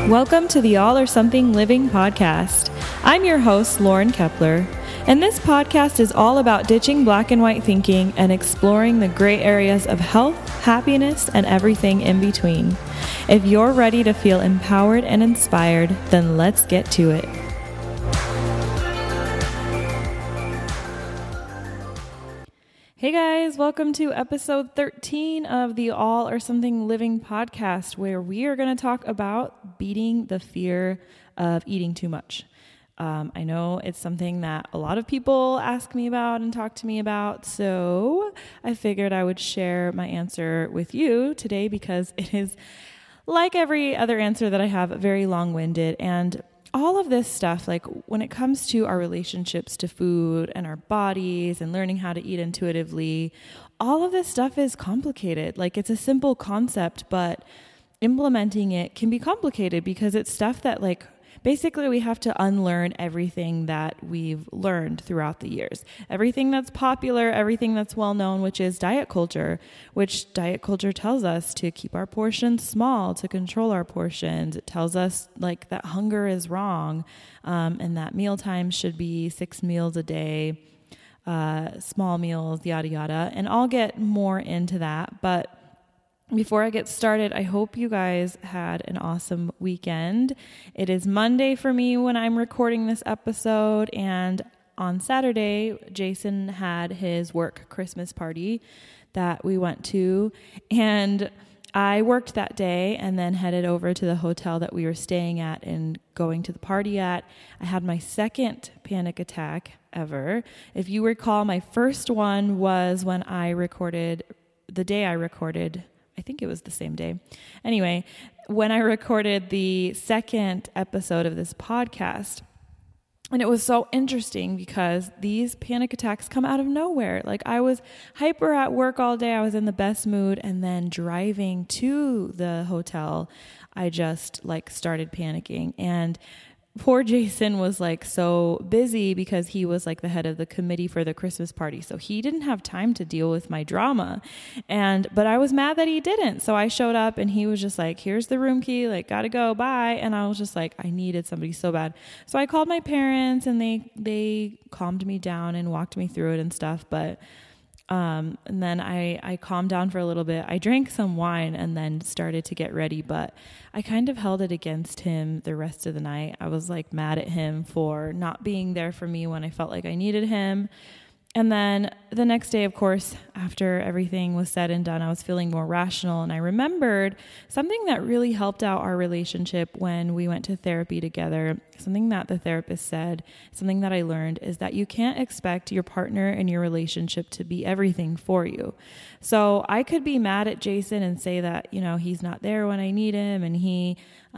Welcome to the All or Something Living podcast. I'm your host, Lauren Kepler, and this podcast is all about ditching black and white thinking and exploring the gray areas of health, happiness, and everything in between. If you're ready to feel empowered and inspired, then let's get to it. Hey guys, welcome to episode 13 of the All or Something Living podcast, where we are going to talk about beating the fear of eating too much. I know it's something that a lot of people ask me about and talk to me about, so I figured I would share my answer with you today because it is, like every other answer that I have, very long-winded. And all of this stuff, like when it comes to our relationships to food and our bodies and learning how to eat intuitively, all of this stuff is complicated. Like it's a simple concept, but implementing it can be complicated because it's stuff that basically we have to unlearn everything that we've learned throughout the years. Everything that's popular, everything that's well known, which is diet culture, which diet culture tells us to keep our portions small, to control our portions. It tells us that hunger is wrong, and that meal time should be 6 meals a day, small meals, yada, yada. And I'll get more into that, but before I get started, I hope you guys had an awesome weekend. It is Monday for me when I'm recording this episode, and on Saturday, Jason had his work Christmas party that we went to, and I worked that day and then headed over to the hotel that we were staying at and going to the party at. I had my second panic attack ever. If you recall, my first one was when I recorded, the day I recorded, I think it was the same day. Anyway, when I recorded the second episode of this podcast, and it was so interesting because these panic attacks come out of nowhere. I was hyper at work all day. I was in the best mood. And then driving to the hotel, I just started panicking. And poor Jason was so busy because he was the head of the committee for the Christmas party. So he didn't have time to deal with my drama. But I was mad that he didn't. So I showed up and he was just here's the room key, gotta go, bye. And I was just I needed somebody so bad. So I called my parents and they calmed me down and walked me through it and stuff. And then I calmed down for a little bit. I drank some wine and then started to get ready, but I kind of held it against him the rest of the night. I was mad at him for not being there for me when I felt like I needed him. And then the next day, of course, after everything was said and done, I was feeling more rational. And I remembered something that really helped out our relationship when we went to therapy together. Something that the therapist said, something that I learned, is that you can't expect your partner in your relationship to be everything for you. So I could be mad at Jason and say that, he's not there when I need him and he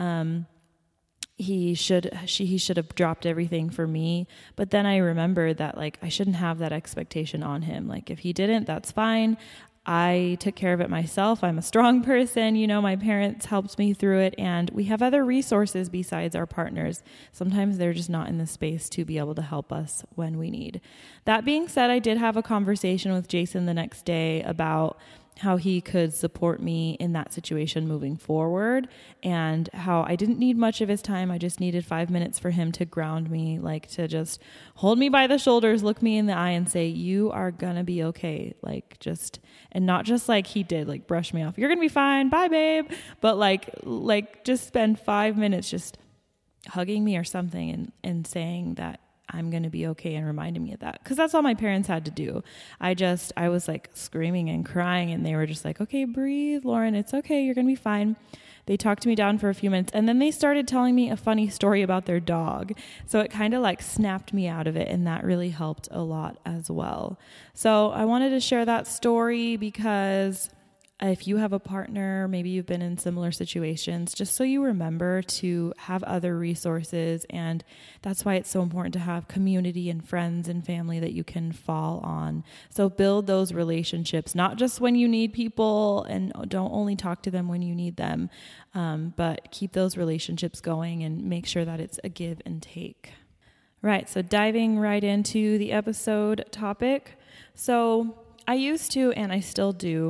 should have dropped everything for me. But then I remembered that I shouldn't have that expectation on him. If he didn't, that's fine. I took care of it myself. I'm a strong person. My parents helped me through it, and we have other resources besides our partners. Sometimes they're just not in the space to be able to help us when we need. That being said, I did have a conversation with Jason the next day about how he could support me in that situation moving forward, and how I didn't need much of his time. I just needed 5 minutes for him to ground me, to just hold me by the shoulders, look me in the eye and say, you are gonna be okay. And not just he did, brush me off. You're gonna be fine. Bye, babe. But just spend 5 minutes just hugging me or something and saying that I'm going to be okay and reminding me of that. Because that's all my parents had to do. I was screaming and crying, and they were just okay, breathe, Lauren. It's okay. You're going to be fine. They talked me down for a few minutes, and then they started telling me a funny story about their dog. So it kind of snapped me out of it, and that really helped a lot as well. So I wanted to share that story because if you have a partner, maybe you've been in similar situations, just so you remember to have other resources. And that's why it's so important to have community and friends and family that you can fall on. So build those relationships, not just when you need people, and don't only talk to them when you need them, but keep those relationships going and make sure that it's a give and take. Right. So diving right into the episode topic. So I used to, and I still do,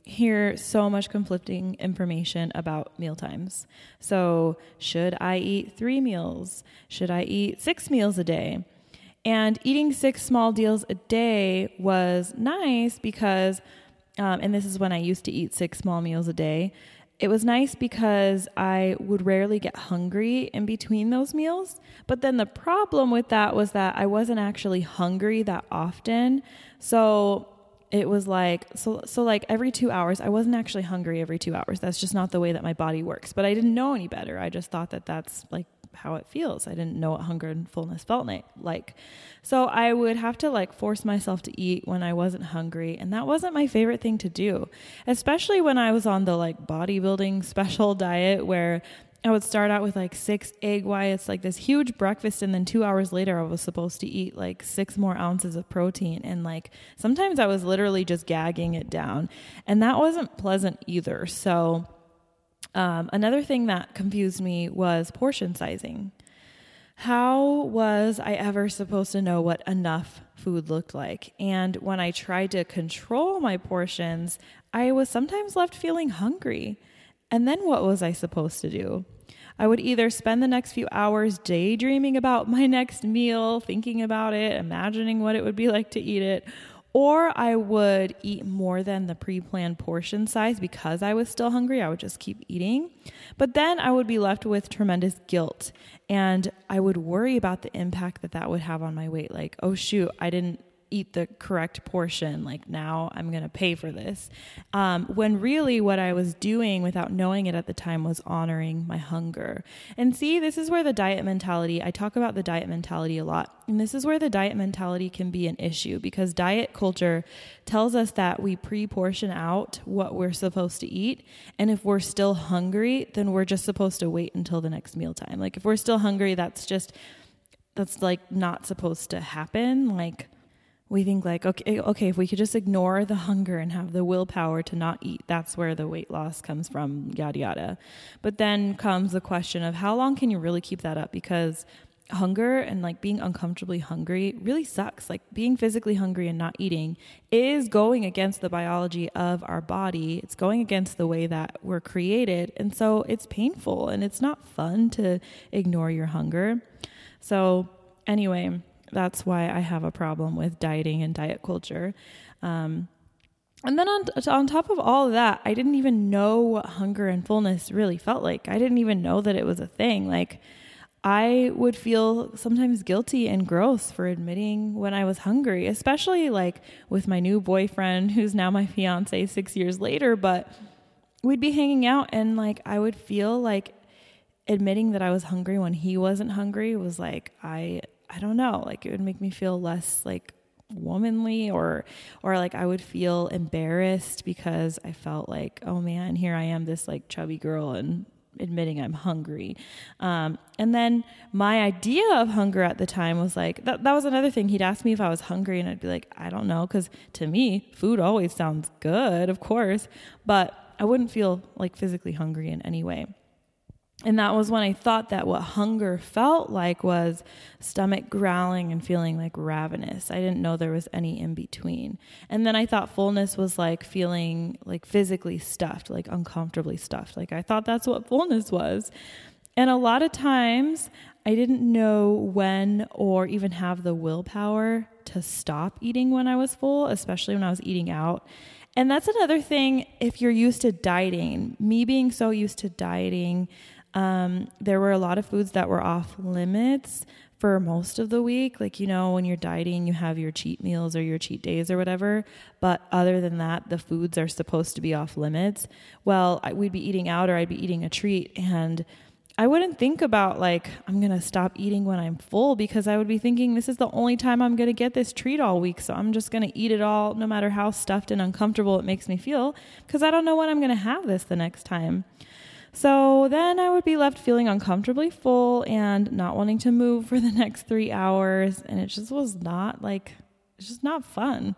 hear so much conflicting information about meal times. So should I eat 3 meals? Should I eat 6 meals a day? And eating 6 small deals a day was nice because, and this is when I used to eat 6 small meals a day. It was nice because I would rarely get hungry in between those meals. But then the problem with that was that I wasn't actually hungry that often. So it was like, so like every 2 hours, I wasn't actually hungry every 2 hours. That's just not the way that my body works. But I didn't know any better. I just thought that that's like how it feels. I didn't know what hunger and fullness felt like. So I would have to like force myself to eat when I wasn't hungry. And that wasn't my favorite thing to do, especially when I was on the like bodybuilding special diet where I would start out with like 6 egg whites, like this huge breakfast. And then 2 hours later, I was supposed to eat like 6 more ounces of protein. And like, sometimes I was literally just gagging it down, and that wasn't pleasant either. So another thing that confused me was portion sizing. How was I ever supposed to know what enough food looked like? And when I tried to control my portions, I was sometimes left feeling hungry. And then what was I supposed to do? I would either spend the next few hours daydreaming about my next meal, thinking about it, imagining what it would be like to eat it, or I would eat more than the pre-planned portion size because I was still hungry. I would just keep eating. But then I would be left with tremendous guilt, and I would worry about the impact that that would have on my weight. Like, oh shoot, I didn't eat the correct portion. Like now I'm going to pay for this. When really what I was doing without knowing it at the time was honoring my hunger. And see, this is where the diet mentality, I talk about the diet mentality a lot. And this is where the diet mentality can be an issue, because diet culture tells us that we pre-portion out what we're supposed to eat. And if we're still hungry, then we're just supposed to wait until the next mealtime. Like if we're still hungry, that's like not supposed to happen. Like, we think like, okay, if we could just ignore the hunger and have the willpower to not eat, that's where the weight loss comes from, yada, yada. But then comes the question of how long can you really keep that up? Because hunger and like being uncomfortably hungry really sucks. Like being physically hungry and not eating is going against the biology of our body. It's going against the way that we're created. And so it's painful and it's not fun to ignore your hunger. So anyway, that's why I have a problem with dieting and diet culture. And then on top of all of that, I didn't even know what hunger and fullness really felt like. I didn't even know that it was a thing. Like I would feel sometimes guilty and gross for admitting when I was hungry, especially like with my new boyfriend, who's now my fiance 6 years later. But we'd be hanging out and like I would feel like admitting that I was hungry when he wasn't hungry was like, I don't know, like it would make me feel less like womanly or like I would feel embarrassed because I felt like, oh man, here I am, this like chubby girl, and admitting I'm hungry. And then my idea of hunger at the time was like, that was another thing. He'd ask me if I was hungry and I'd be like, I don't know. Cause to me, food always sounds good, of course, but I wouldn't feel like physically hungry in any way. And that was when I thought that what hunger felt like was stomach growling and feeling like ravenous. I didn't know there was any in between. And then I thought fullness was like feeling like physically stuffed, like uncomfortably stuffed. Like I thought that's what fullness was. And a lot of times I didn't know when or even have the willpower to stop eating when I was full, especially when I was eating out. And that's another thing if you're used to dieting. Me being so used to dieting, there were a lot of foods that were off limits for most of the week. Like, you know, when you're dieting, you have your cheat meals or your cheat days or whatever. But other than that, the foods are supposed to be off limits. Well, we'd be eating out or I'd be eating a treat, and I wouldn't think about like, I'm going to stop eating when I'm full, because I would be thinking this is the only time I'm going to get this treat all week. So I'm just going to eat it all, no matter how stuffed and uncomfortable it makes me feel, because I don't know when I'm going to have this the next time. So then I would be left feeling uncomfortably full and not wanting to move for the next 3 hours. And it just was not like, it's just not fun.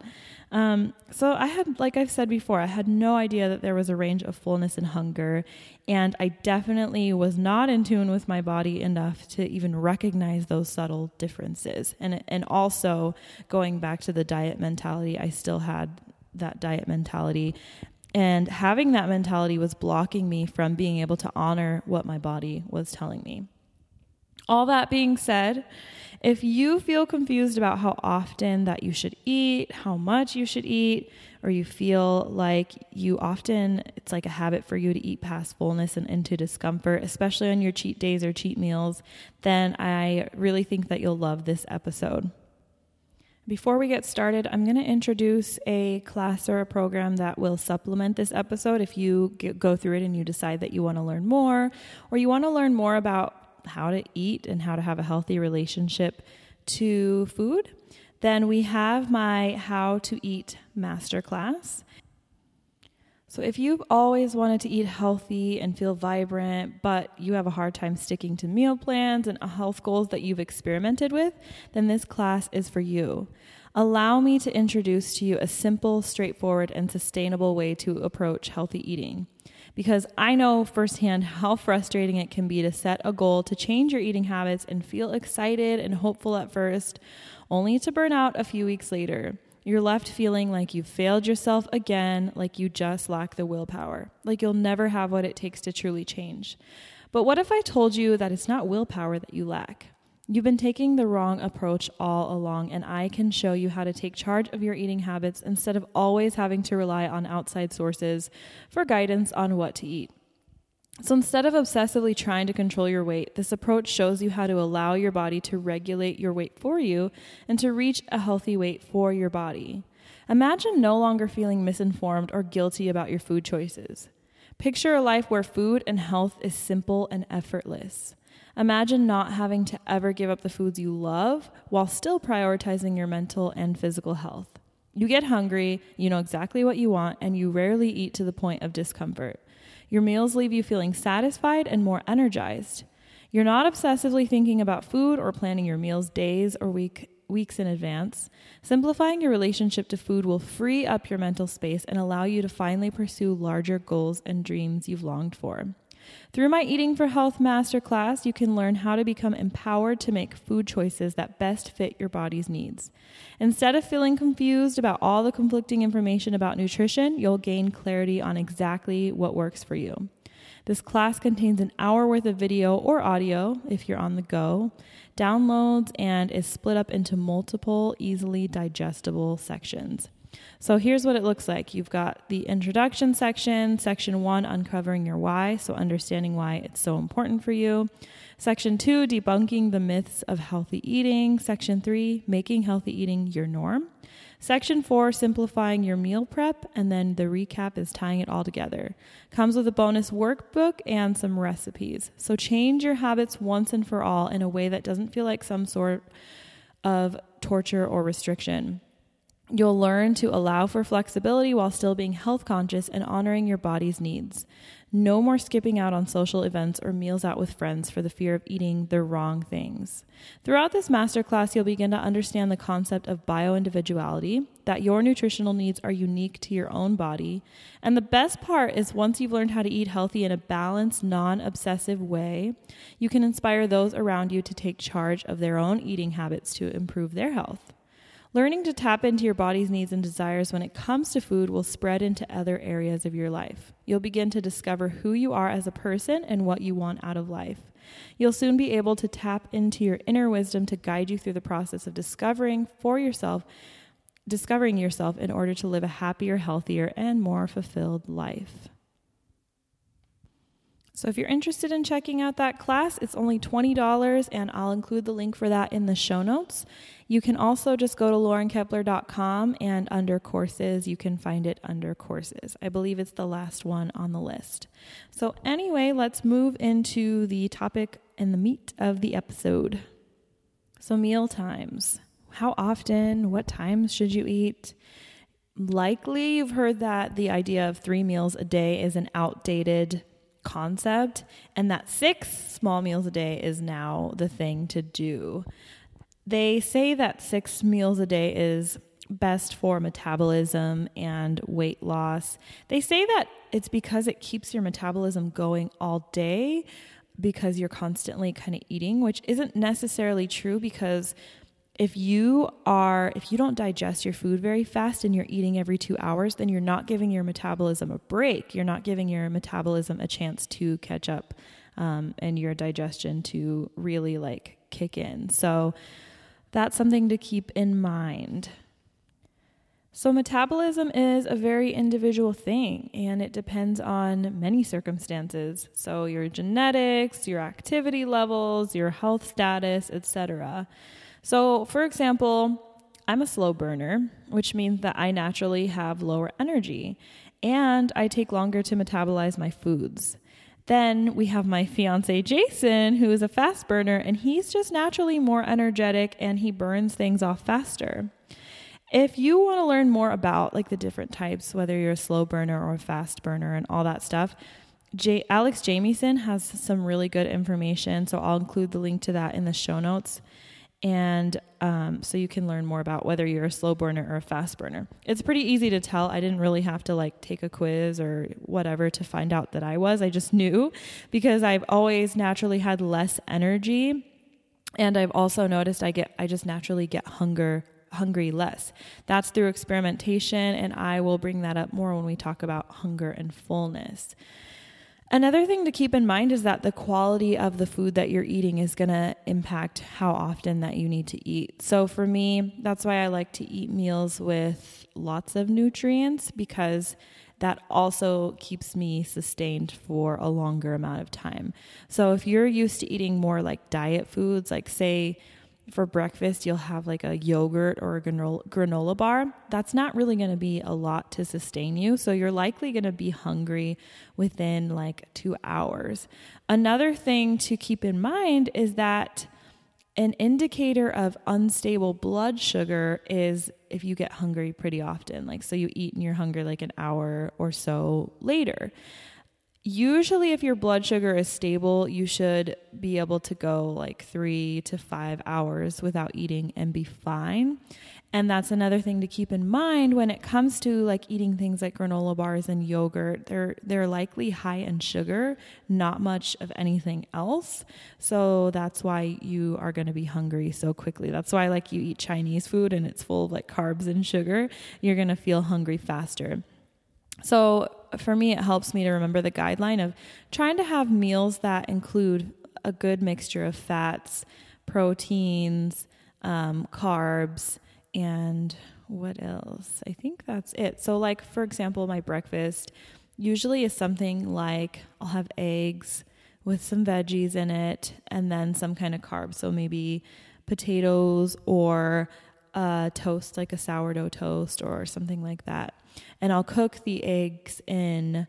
So I had, like I've said before, I had no idea that there was a range of fullness and hunger. And I definitely was not in tune with my body enough to even recognize those subtle differences. And also going back to the diet mentality, I still had that diet mentality. And having that mentality was blocking me from being able to honor what my body was telling me. All that being said, if you feel confused about how often that you should eat, how much you should eat, or you feel like it's like a habit for you to eat past fullness and into discomfort, especially on your cheat days or cheat meals, then I really think that you'll love this episode. Before we get started, I'm going to introduce a class or a program that will supplement this episode if you go through it and you decide that you want to learn more, or you want to learn more about how to eat and how to have a healthy relationship to food. Then we have my How to Eat Masterclass. So if you've always wanted to eat healthy and feel vibrant, but you have a hard time sticking to meal plans and health goals that you've experimented with, then this class is for you. Allow me to introduce to you a simple, straightforward, and sustainable way to approach healthy eating. Because I know firsthand how frustrating it can be to set a goal to change your eating habits and feel excited and hopeful at first, only to burn out a few weeks later. You're left feeling like you've failed yourself again, like you just lack the willpower, like you'll never have what it takes to truly change. But what if I told you that it's not willpower that you lack? You've been taking the wrong approach all along, and I can show you how to take charge of your eating habits instead of always having to rely on outside sources for guidance on what to eat. So instead of obsessively trying to control your weight, this approach shows you how to allow your body to regulate your weight for you and to reach a healthy weight for your body. Imagine no longer feeling misinformed or guilty about your food choices. Picture a life where food and health is simple and effortless. Imagine not having to ever give up the foods you love while still prioritizing your mental and physical health. You get hungry, you know exactly what you want, and you rarely eat to the point of discomfort. Your meals leave you feeling satisfied and more energized. You're not obsessively thinking about food or planning your meals days or weeks in advance. Simplifying your relationship to food will free up your mental space and allow you to finally pursue larger goals and dreams you've longed for. Through my Eating for Health Masterclass, you can learn how to become empowered to make food choices that best fit your body's needs. Instead of feeling confused about all the conflicting information about nutrition, you'll gain clarity on exactly what works for you. This class contains an hour worth of video or audio, if you're on the go, downloads, and is split up into multiple, easily digestible sections. So here's what it looks like. You've got the introduction section, section 1, uncovering your why, so understanding why it's so important for you. Section 2, debunking the myths of healthy eating. Section 3, making healthy eating your norm. Section 4, simplifying your meal prep, and then the recap is tying it all together. Comes with a bonus workbook and some recipes. So change your habits once and for all in a way that doesn't feel like some sort of torture or restriction. You'll learn to allow for flexibility while still being health conscious and honoring your body's needs. No more skipping out on social events or meals out with friends for the fear of eating the wrong things. Throughout this masterclass, you'll begin to understand the concept of bioindividuality, that your nutritional needs are unique to your own body. And the best part is once you've learned how to eat healthy in a balanced, non-obsessive way, you can inspire those around you to take charge of their own eating habits to improve their health. Learning to tap into your body's needs and desires when it comes to food will spread into other areas of your life. You'll begin to discover who you are as a person and what you want out of life. You'll soon be able to tap into your inner wisdom to guide you through the process of discovering yourself in order to live a happier, healthier, and more fulfilled life. So if you're interested in checking out that class, it's only $20, and I'll include the link for that in the show notes. You can also just go to laurenkepler.com, and under courses, you can find it under courses. I believe it's the last one on the list. So anyway, let's move into the topic and the meat of the episode. So meal times. How often? What times should you eat? Likely you've heard that the idea of 3 meals a day is an outdated concept, and that 6 small meals a day is now the thing to do. They say that 6 meals a day is best for metabolism and weight loss. They say that it's because it keeps your metabolism going all day because you're constantly kind of eating, which isn't necessarily true because if you don't digest your food very fast and you're eating every 2 hours, then you're not giving your metabolism a break. You're not giving your metabolism a chance to catch up, and your digestion to really like kick in. So that's something to keep in mind. So metabolism is a very individual thing, and it depends on many circumstances. So your genetics, your activity levels, your health status, etc. So for example, I'm a slow burner, which means that I naturally have lower energy, and I take longer to metabolize my foods. Then we have my fiance, Jason, who is a fast burner, and he's just naturally more energetic and he burns things off faster. If you want to learn more about like the different types, whether you're a slow burner or a fast burner and all that stuff, Alex Jamieson has some really good information. So I'll include the link to that in the show notes. And so you can learn more about whether you're a slow burner or a fast burner. It's pretty easy to tell. I didn't really have to like take a quiz or whatever to find out that I was. I just knew because I've always naturally had less energy. And I've also noticed I just naturally get hungry less. That's through experimentation. And I will bring that up more when we talk about hunger and fullness. Another thing to keep in mind is that the quality of the food that you're eating is going to impact how often that you need to eat. So for me, that's why I like to eat meals with lots of nutrients, because that also keeps me sustained for a longer amount of time. So if you're used to eating more like diet foods, like say for breakfast, you'll have like a yogurt or a granola bar. That's not really going to be a lot to sustain you. So you're likely going to be hungry within like 2 hours. Another thing to keep in mind is that an indicator of unstable blood sugar is if you get hungry pretty often. Like, so you eat and you're hungry like an hour or so later. Usually if your blood sugar is stable, you should be able to go like 3 to 5 hours without eating and be fine. And that's another thing to keep in mind when it comes to like eating things like granola bars and yogurt. They're likely high in sugar, not much of anything else. So that's why you are going to be hungry so quickly. That's why like you eat Chinese food and it's full of like carbs and sugar, you're going to feel hungry faster. So for me, it helps me to remember the guideline of trying to have meals that include a good mixture of fats, proteins, carbs, and what else? I think that's it. So like, for example, my breakfast usually is something like I'll have eggs with some veggies in it and then some kind of carbs. So maybe potatoes or toast, like a sourdough toast or something like that. And I'll cook the eggs in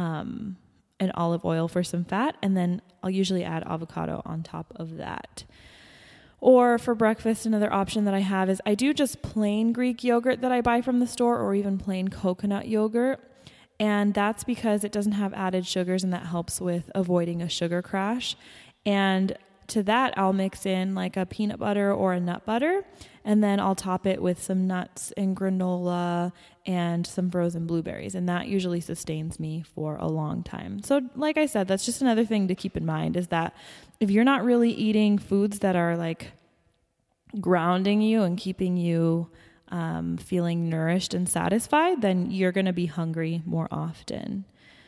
olive oil for some fat, and then I'll usually add avocado on top of that. Or for breakfast, another option that I have is I do just plain Greek yogurt that I buy from the store, or even plain coconut yogurt. And that's because it doesn't have added sugars, and that helps with avoiding a sugar crash. And to that, I'll mix in like a peanut butter or a nut butter, and then I'll top it with some nuts and granola and some frozen blueberries. And that usually sustains me for a long time. So like I said, that's just another thing to keep in mind, is that if you're not really eating foods that are like grounding you and keeping you feeling nourished and satisfied, then you're going to be hungry more often.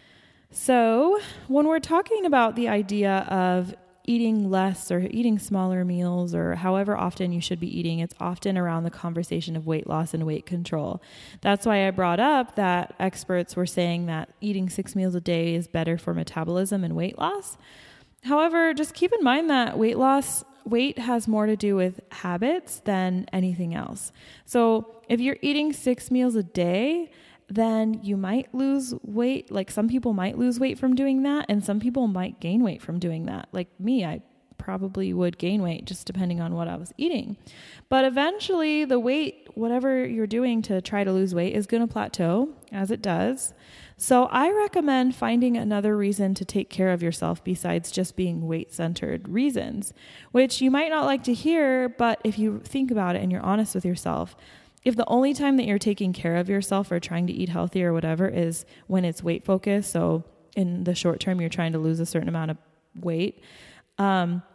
So when we're talking about the idea of eating less or eating smaller meals or however often you should be eating, it's often around the conversation of weight loss and weight control. That's why I brought up that experts were saying that eating 6 meals a day is better for metabolism and weight loss. However, just keep in mind that weight has more to do with habits than anything else. So if you're eating 6 meals a day, then you might lose weight. Like some people might lose weight from doing that, and some people might gain weight from doing that. Like me, I probably would gain weight just depending on what I was eating. But eventually the weight, whatever you're doing to try to lose weight, is going to plateau, as it does. So I recommend finding another reason to take care of yourself besides just being weight-centered reasons, which you might not like to hear, but if you think about it and you're honest with yourself, if the only time that you're taking care of yourself or trying to eat healthy or whatever is when it's weight focused, so in the short term you're trying to lose a certain amount of weight,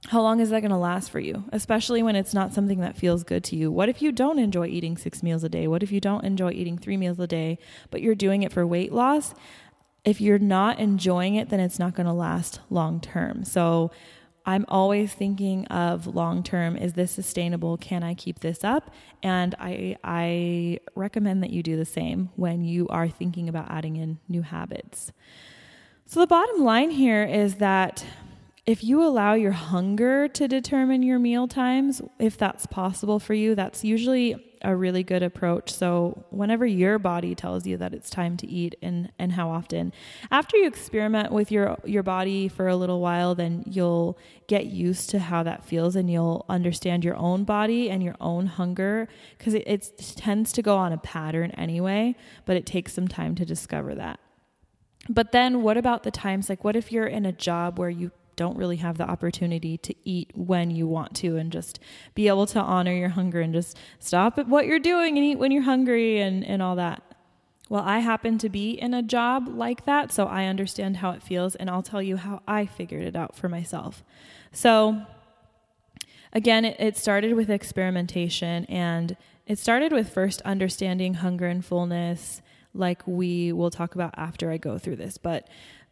how long is that going to last for you? Especially when it's not something that feels good to you. What if you don't enjoy eating 6 meals a day? What if you don't enjoy eating 3 meals a day, but you're doing it for weight loss? If you're not enjoying it, then it's not going to last long term. So I'm always thinking of long term. Is this sustainable? Can I keep this up? And I recommend that you do the same when you are thinking about adding in new habits. So the bottom line here is that if you allow your hunger to determine your meal times, if that's possible for you, that's usually a really good approach. So whenever your body tells you that it's time to eat and how often, after you experiment with your body for a little while, then you'll get used to how that feels and you'll understand your own body and your own hunger, because it tends to go on a pattern anyway, but it takes some time to discover that. But then what about the times, like what if you're in a job where you don't really have the opportunity to eat when you want to and just be able to honor your hunger and just stop at what you're doing and eat when you're hungry and all that? Well, I happen to be in a job like that, so I understand how it feels, and I'll tell you how I figured it out for myself. So again, it started with experimentation, and it started with first understanding hunger and fullness, like we will talk about after I go through this. But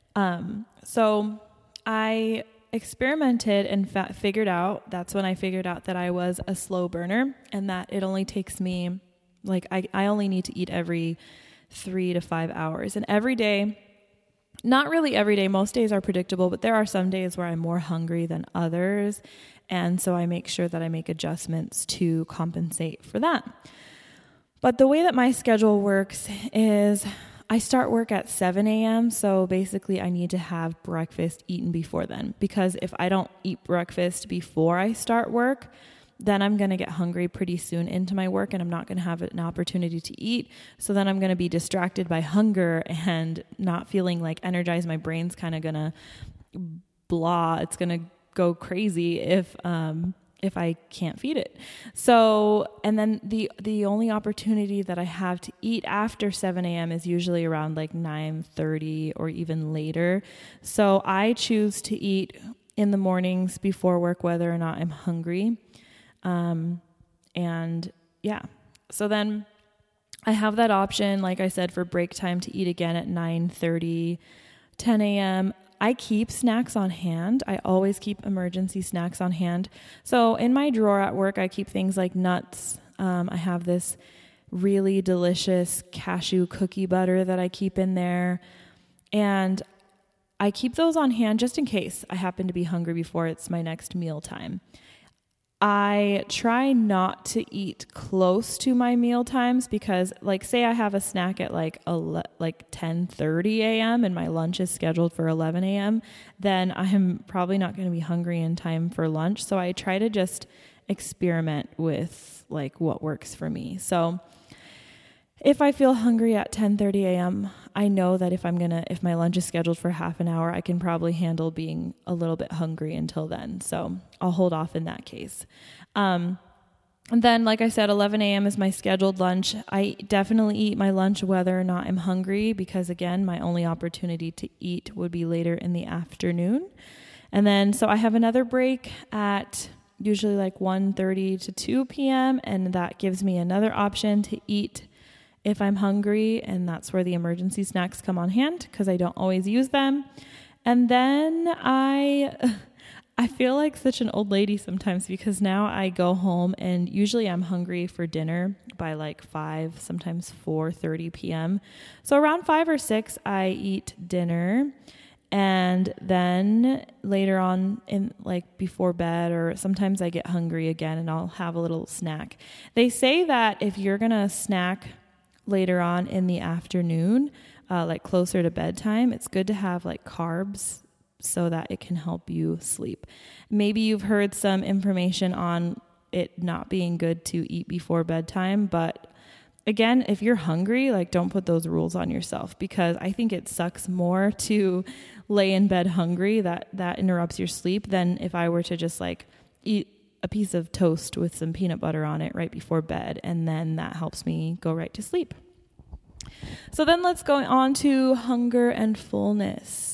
so I experimented and figured out, that's when I figured out that I was a slow burner and that it only takes me, like I only need to eat every 3 to 5 hours. And every day, not really every day, most days are predictable, but there are some days where I'm more hungry than others. And so I make sure that I make adjustments to compensate for that. But the way that my schedule works is I start work at 7 a.m. So basically I need to have breakfast eaten before then, because if I don't eat breakfast before I start work, then I'm going to get hungry pretty soon into my work and I'm not going to have an opportunity to eat. So then I'm going to be distracted by hunger and not feeling like energized. My brain's kind of going to blah. It's going to go crazy if I can't feed it. So, and then the only opportunity that I have to eat after 7 a.m. is usually around like 9:30 or even later. So I choose to eat in the mornings before work, whether or not I'm hungry. And yeah, so then I have that option, like I said, for break time to eat again at 9:30, 10 a.m. I keep snacks on hand. I always keep emergency snacks on hand. So in my drawer at work, I keep things like nuts. I have this really delicious cashew cookie butter that I keep in there. And I keep those on hand just in case I happen to be hungry before it's my next meal time. I try not to eat close to my meal times because, like, say I have a snack at like 10:30 a.m. and my lunch is scheduled for 11 a.m., then I am probably not going to be hungry in time for lunch. So I try to just experiment with like what works for me. So if I feel hungry at 10:30 a.m., I know that if my lunch is scheduled for half an hour, I can probably handle being a little bit hungry until then. So I'll hold off in that case. And then, like I said, 11 a.m. is my scheduled lunch. I definitely eat my lunch whether or not I'm hungry because, again, my only opportunity to eat would be later in the afternoon. And then, so I have another break at usually like 1:30 to 2 p.m. And that gives me another option to eat if I'm hungry, and that's where the emergency snacks come on hand because I don't always use them. And then I feel like such an old lady sometimes because now I go home and usually I'm hungry for dinner by like 5, sometimes 4:30 p.m. So around 5 or 6, I eat dinner. And then later on in like before bed, or sometimes I get hungry again and I'll have a little snack. They say that if you're going to snack later on in the afternoon, like closer to bedtime, it's good to have like carbs so that it can help you sleep. Maybe you've heard some information on it not being good to eat before bedtime, but again, if you're hungry, like don't put those rules on yourself because I think it sucks more to lay in bed hungry, that interrupts your sleep, than if I were to just like eat a piece of toast with some peanut butter on it right before bed, and then that helps me go right to sleep. So then let's go on to hunger and fullness.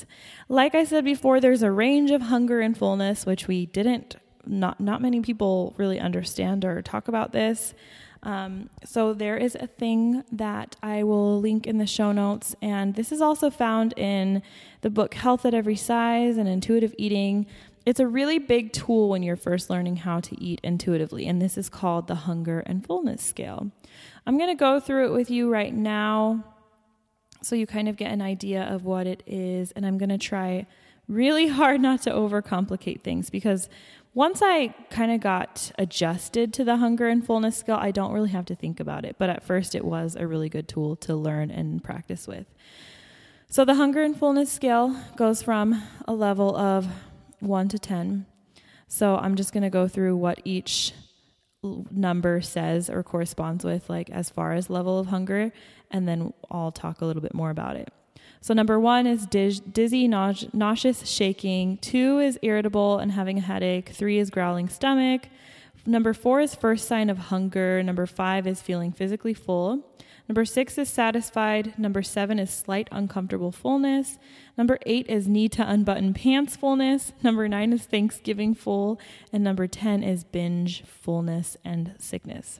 Like I said before, there's a range of hunger and fullness, which not many people really understand or talk about this. So there is a thing that I will link in the show notes, and this is also found in the book Health at Every Size and Intuitive Eating. It's a really big tool when you're first learning how to eat intuitively, and this is called the Hunger and Fullness Scale. I'm going to go through it with you right now so you kind of get an idea of what it is, and I'm going to try really hard not to overcomplicate things, because once I kind of got adjusted to the Hunger and Fullness Scale, I don't really have to think about it, but at first it was a really good tool to learn and practice with. So the Hunger and Fullness Scale goes from a level of 1 to 10. So I'm just going to go through what each number says or corresponds with, like as far as level of hunger, and then I'll talk a little bit more about it. So number 1 is dizzy, nauseous, shaking. 2 is irritable and having a headache. 3 is growling stomach. Number 4 is first sign of hunger. Number 5 is feeling physically full. Number 6 is satisfied. Number 7 is slight uncomfortable fullness. Number 8 is need to unbutton pants fullness. Number 9 is Thanksgiving full. And number 10 is binge fullness and sickness.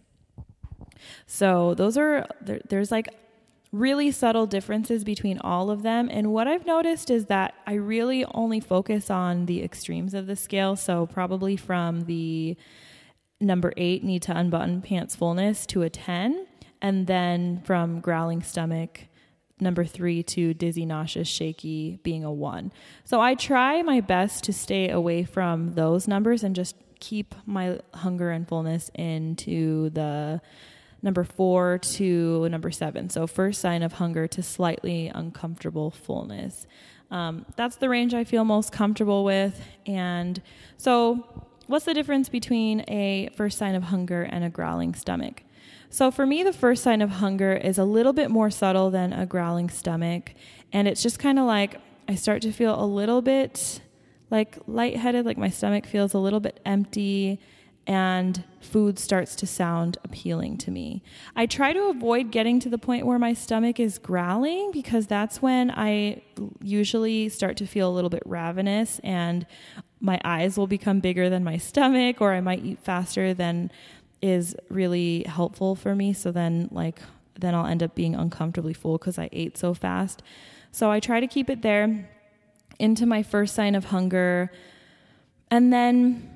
So there's like really subtle differences between all of them. And what I've noticed is that I really only focus on the extremes of the scale. So probably from the number 8, need to unbutton pants fullness, to a 10. And then from growling stomach, number 3, to dizzy, nauseous, shaky, being a 1. So I try my best to stay away from those numbers and just keep my hunger and fullness into the number 4 to number 7. So first sign of hunger to slightly uncomfortable fullness. That's the range I feel most comfortable with. And so what's the difference between a first sign of hunger and a growling stomach? So for me, the first sign of hunger is a little bit more subtle than a growling stomach. And it's just kind of like I start to feel a little bit like lightheaded, like my stomach feels a little bit empty, and food starts to sound appealing to me. I try to avoid getting to the point where my stomach is growling, because that's when I usually start to feel a little bit ravenous and my eyes will become bigger than my stomach, or I might eat faster than is really helpful for me. So then I'll end up being uncomfortably full because I ate so fast. So I try to keep it there into my first sign of hunger. And then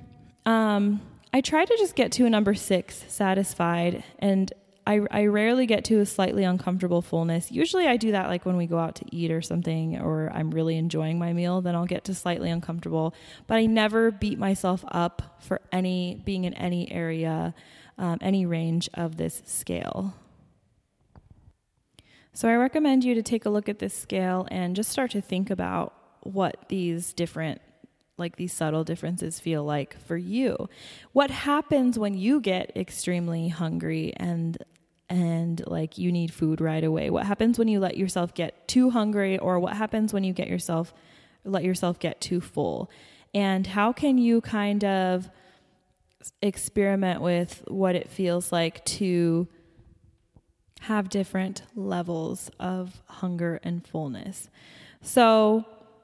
I try to just get to a number 6, satisfied. And I rarely get to a slightly uncomfortable fullness. Usually I do that like when we go out to eat or something, or I'm really enjoying my meal, then I'll get to slightly uncomfortable. But I never beat myself up for being in any area, any range of this scale. So I recommend you to take a look at this scale and just start to think about what these subtle differences feel like for you. What happens when you get extremely hungry and like you need food right away? What happens when you let yourself get too hungry, or what happens when you let yourself get too full? And how can you kind of experiment with what it feels like to have different levels of hunger and fullness? So,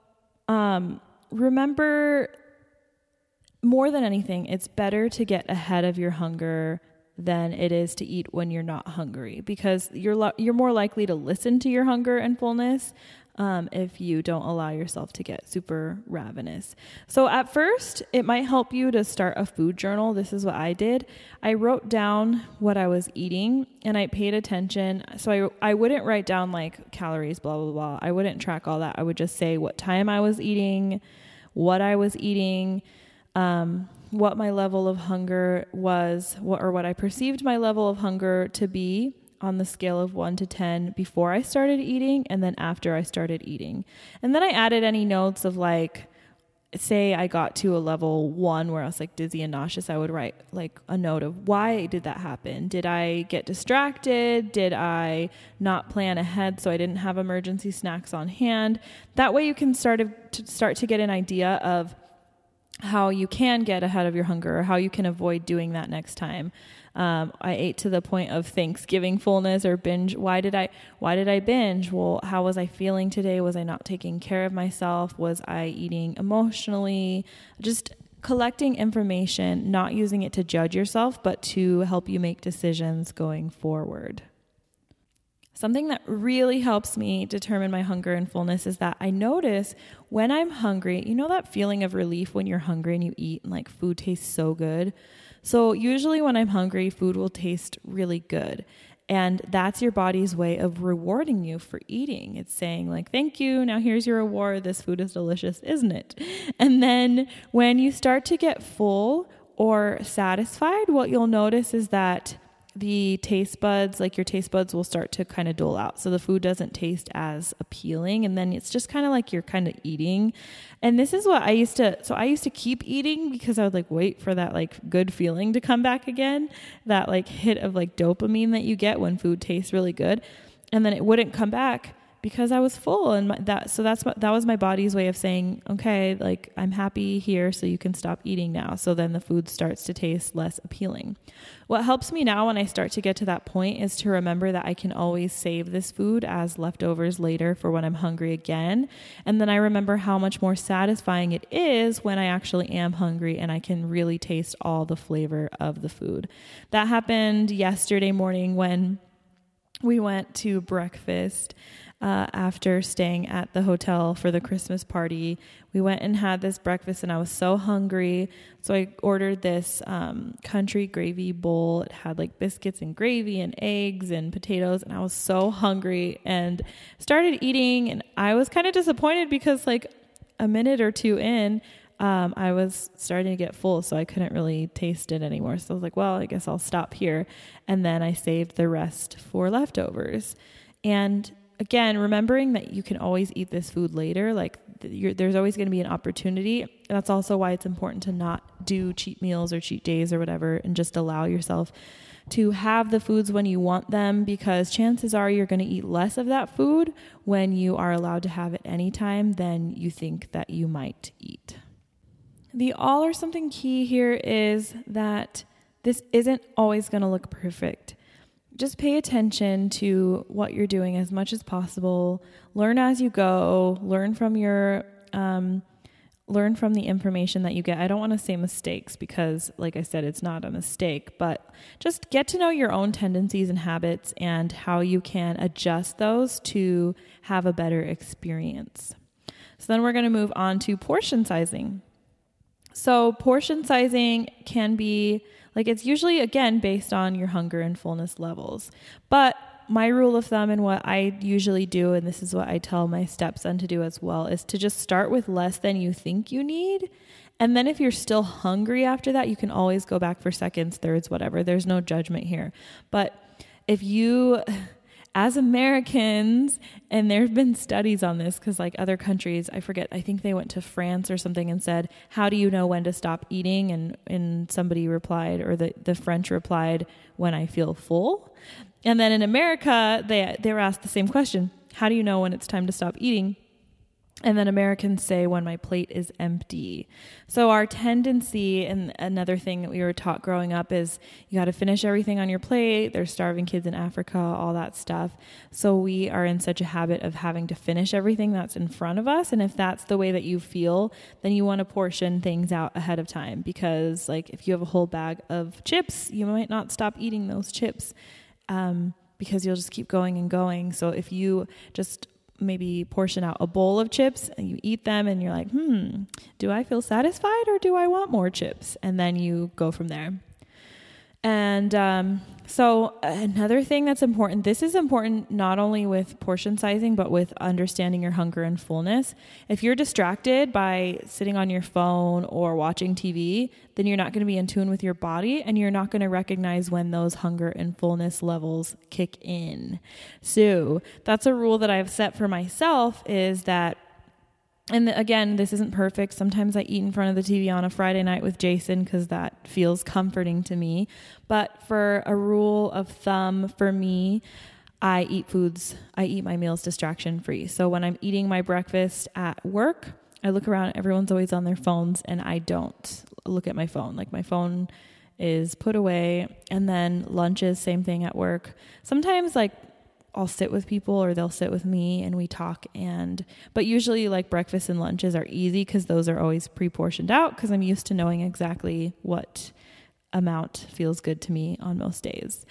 remember, more than anything, it's better to get ahead of your hunger than it is to eat when you're not hungry, because you're more likely to listen to your hunger and fullness if you don't allow yourself to get super ravenous. So at first, it might help you to start a food journal. This is what I did. I wrote down what I was eating and I paid attention. So I wouldn't write down like calories, blah, blah, blah. I wouldn't track all that. I would just say what time I was eating, what I was eating, what my level of hunger was, what I perceived my level of hunger to be on the scale of 1 to 10 before I started eating, and then after I started eating. And then I added any notes of like, say I got to a level 1 where I was like dizzy and nauseous, I would write like a note of why did that happen? Did I get distracted? Did I not plan ahead so I didn't have emergency snacks on hand? That way you can start to get an idea of how you can get ahead of your hunger or how you can avoid doing that next time. I ate to the point of Thanksgiving fullness or binge. Why did I binge? Well, how was I feeling today? Was I not taking care of myself? Was I eating emotionally? Just collecting information, not using it to judge yourself, but to help you make decisions going forward. Something that really helps me determine my hunger and fullness is that I notice when I'm hungry, you know that feeling of relief when you're hungry and you eat and like food tastes so good. So usually when I'm hungry, food will taste really good. And that's your body's way of rewarding you for eating. It's saying like, thank you. Now here's your reward. This food is delicious, isn't it? And then when you start to get full or satisfied, what you'll notice is that the taste buds, like your taste buds will start to kind of dull out. So the food doesn't taste as appealing. And then it's just kind of like you're kind of eating. And this is what I used to keep eating because I would like wait for that like good feeling to come back again. That like hit of like dopamine that you get when food tastes really good. And then it wouldn't come back because I was full. And that was my body's way of saying, okay, like I'm happy here, so you can stop eating now. So then the food starts to taste less appealing. What helps me now when I start to get to that point is to remember that I can always save this food as leftovers later for when I'm hungry again. And then I remember how much more satisfying it is when I actually am hungry and I can really taste all the flavor of the food. That happened yesterday morning when we went to breakfast. After staying at the hotel for the Christmas party, we went and had this breakfast and I was so hungry. So I ordered this country gravy bowl. It had like biscuits and gravy and eggs and potatoes. And I was so hungry and started eating. And I was kind of disappointed because like a minute or two in, I was starting to get full, so I couldn't really taste it anymore. So I was like, well, I guess I'll stop here. And then I saved the rest for leftovers. And again, remembering that you can always eat this food later, like there's always going to be an opportunity. That's also why it's important to not do cheat meals or cheat days or whatever, and just allow yourself to have the foods when you want them, because chances are you're going to eat less of that food when you are allowed to have it anytime than you think that you might eat. The all or something key here is that this isn't always going to look perfect. Just pay attention to what you're doing as much as possible. Learn as you go. Learn from the information that you get. I don't want to say mistakes because, like I said, it's not a mistake, but just get to know your own tendencies and habits and how you can adjust those to have a better experience. So then we're going to move on to portion sizing. So portion sizing can be like, it's usually, again, based on your hunger and fullness levels. But my rule of thumb and what I usually do, and this is what I tell my stepson to do as well, is to just start with less than you think you need. And then if you're still hungry after that, you can always go back for seconds, thirds, whatever. There's no judgment here. But if you, as Americans, and there have been studies on this because like other countries, I forget, I think they went to France or something and said, how do you know when to stop eating? And somebody replied, or the French replied, when I feel full. And then in America, they were asked the same question. How do you know when it's time to stop eating? And then Americans say, when my plate is empty. So our tendency, and another thing that we were taught growing up, is you got to finish everything on your plate. There's starving kids in Africa, all that stuff. So we are in such a habit of having to finish everything that's in front of us. And if that's the way that you feel, then you want to portion things out ahead of time. Because like if you have a whole bag of chips, you might not stop eating those chips because you'll just keep going and going. So if you just maybe portion out a bowl of chips and you eat them and you're like, do I feel satisfied or do I want more chips? And then you go from there. And so another thing that's important, this is important not only with portion sizing, but with understanding your hunger and fullness. If you're distracted by sitting on your phone or watching TV, then you're not going to be in tune with your body and you're not going to recognize when those hunger and fullness levels kick in. So that's a rule that I've set for myself, is that, and again, this isn't perfect. Sometimes I eat in front of the TV on a Friday night with Jason because that feels comforting to me. But for a rule of thumb for me, I eat my meals distraction free. So when I'm eating my breakfast at work, I look around, everyone's always on their phones, and I don't look at my phone. Like, my phone is put away. And then lunches, same thing at work. Sometimes like I'll sit with people or they'll sit with me and we talk, but usually like breakfast and lunches are easy because those are always pre-portioned out because I'm used to knowing exactly what amount feels good to me on most days.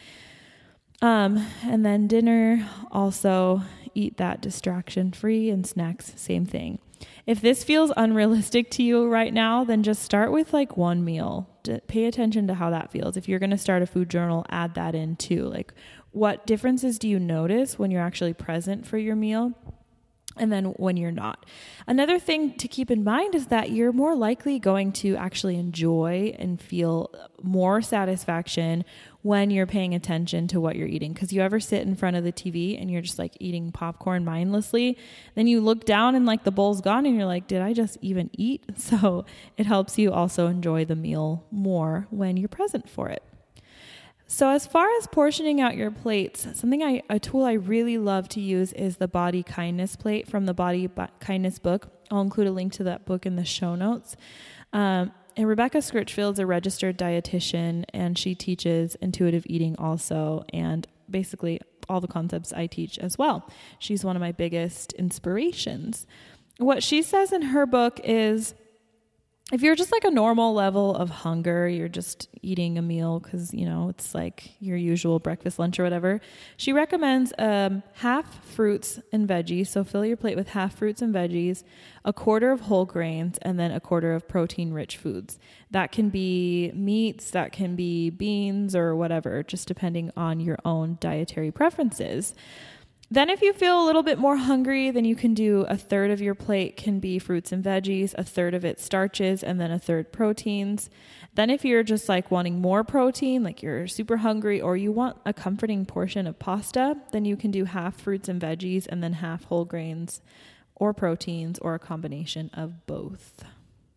And then dinner, also eat that distraction free, and snacks, same thing. If this feels unrealistic to you right now, then just start with like one meal. Pay attention to how that feels. If you're going to start a food journal, add that in too. Like, what differences do you notice when you're actually present for your meal? And then when you're not. Another thing to keep in mind is that you're more likely going to actually enjoy and feel more satisfaction when you're paying attention to what you're eating. Because you ever sit in front of the TV and you're just like eating popcorn mindlessly, then you look down and like the bowl's gone and you're like, did I just even eat? So it helps you also enjoy the meal more when you're present for it. So as far as portioning out your plates, a tool I really love to use is the Body Kindness plate from the Body Kindness book. I'll include a link to that book in the show notes. And Rebecca Scritchfield is a registered dietitian, and she teaches intuitive eating also, and basically all the concepts I teach as well. She's one of my biggest inspirations. What she says in her book is, if you're just like a normal level of hunger, you're just eating a meal because, it's like your usual breakfast, lunch, or whatever. She recommends half fruits and veggies. So fill your plate with half fruits and veggies, a quarter of whole grains, and then a quarter of protein-rich foods. That can be meats, that can be beans, or whatever, just depending on your own dietary preferences. Then if you feel a little bit more hungry, then you can do a third of your plate can be fruits and veggies, a third of it starches, and then a third proteins. Then if you're just like wanting more protein, like you're super hungry, or you want a comforting portion of pasta, then you can do half fruits and veggies and then half whole grains or proteins, or a combination of both.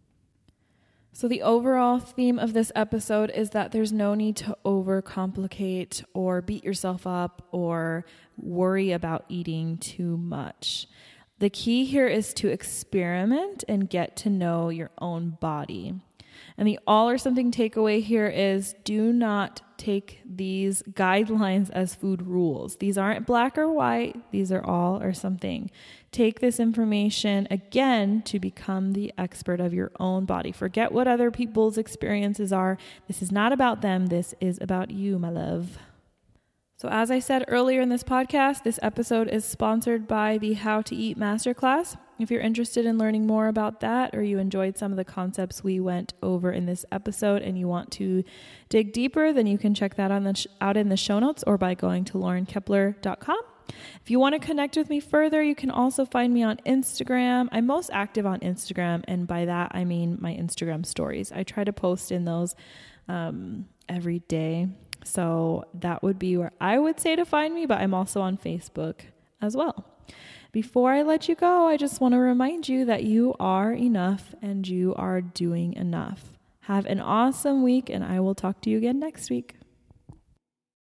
So the overall theme of this episode is that there's no need to overcomplicate or beat yourself up or worry about eating too much. The key here is to experiment and get to know your own body. And the all or something takeaway here is, do not take these guidelines as food rules. These aren't black or white. These are all or something. Take this information, again, to become the expert of your own body. Forget what other people's experiences are. This is not about them. This is about you, my love. So as I said earlier in this podcast, this episode is sponsored by the How to Eat Masterclass. If you're interested in learning more about that, or you enjoyed some of the concepts we went over in this episode and you want to dig deeper, then you can check that out in the show notes or by going to laurenkepler.com. If you want to connect with me further, you can also find me on Instagram. I'm most active on Instagram, and by that I mean my Instagram stories. I try to post in those every day. So that would be where I would say to find me, but I'm also on Facebook as well. Before I let you go, I just want to remind you that you are enough and you are doing enough. Have an awesome week, and I will talk to you again next week.